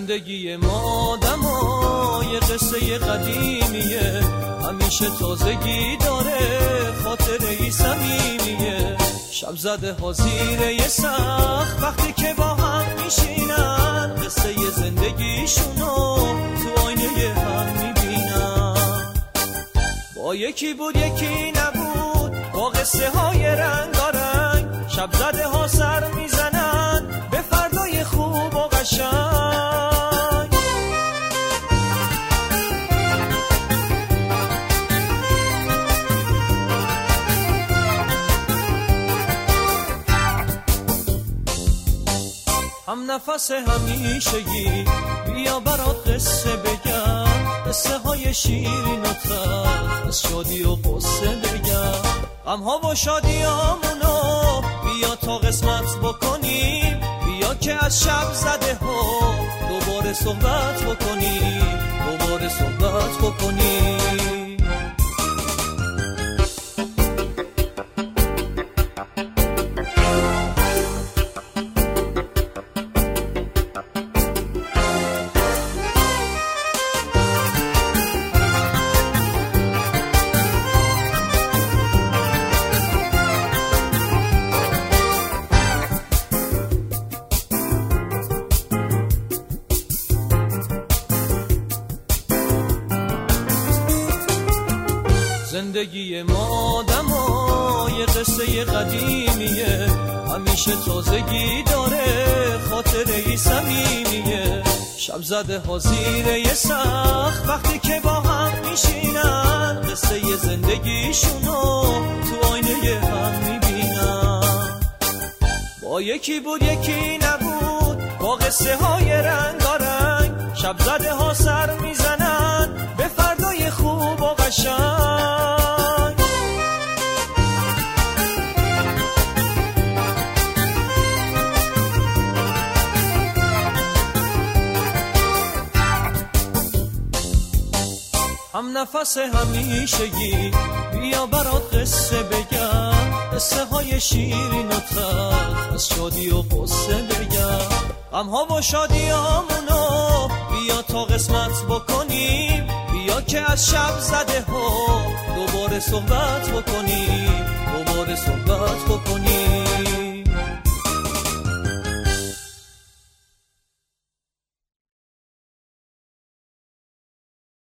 زندگی ما آدمای قصه قدیمیه، همیشه تازگی داره، خاطره صمیمیه. شب زده ها زیر سقف وقتی که با هم میشینن، قصه زندگیشونو تو آینه هم میبینن. با یکی بود یکی نبود، با قصه های رنگارنگ، شب زده ها سر میزنن به فردای خوب و قشنگ. هم نفس همیشگی، بیا برات قصه بگم، قصه های شیرین و تلخ، از شادی و قصه بگم. غم ها و شادیامونو بیا تا قسمت بکنیم، بیا که از شب زده ها دوباره صحبت بکنیم، دوباره صحبت بکنیم. زندگی ما آدمای قصه قدیمیه، همیشه تازگی داره، خاطره صمیمیه. شب زده ها زیر سقف وقتی که با هم میشینن، قصه زندگیشونو تو آینه هم میبینن. با یکی بود یکی نبود، با قصه های رنگارنگ، شب زده ها سر میزنن به فردای خوب و قشنگ. هم نفس همیشگی، بیا برات قصه بگم، قصه های شیرین و تلخ، از شادی و قصه بگم. غم ها و شادیامونو بیا تا قسمت بکنیم، بیا که از شب زده ها دوباره صحبت بکنیم، دوباره صحبت بکنیم.